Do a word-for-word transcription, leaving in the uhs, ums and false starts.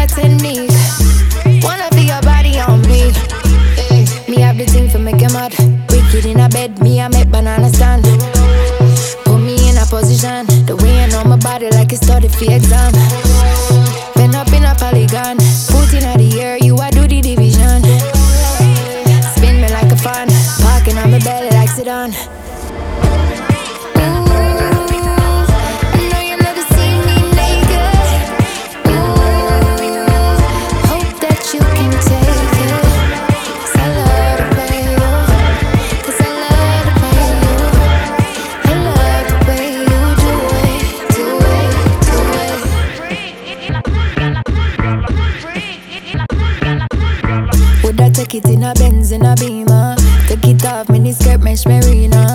that technique. Wanna feel your body on me. Hey, me have the thing for make you mad. Wicked in a bed, me I make banana stand. Put me in a position. The way you know my body like it's studied for exam. Been up in a polygon. Put in the air, you I do the division. Spin me like a fan. Parking on my belly like sedan. Would I take it in a Benz, in a Beamer? Take it off, mini skirt, mesh merino.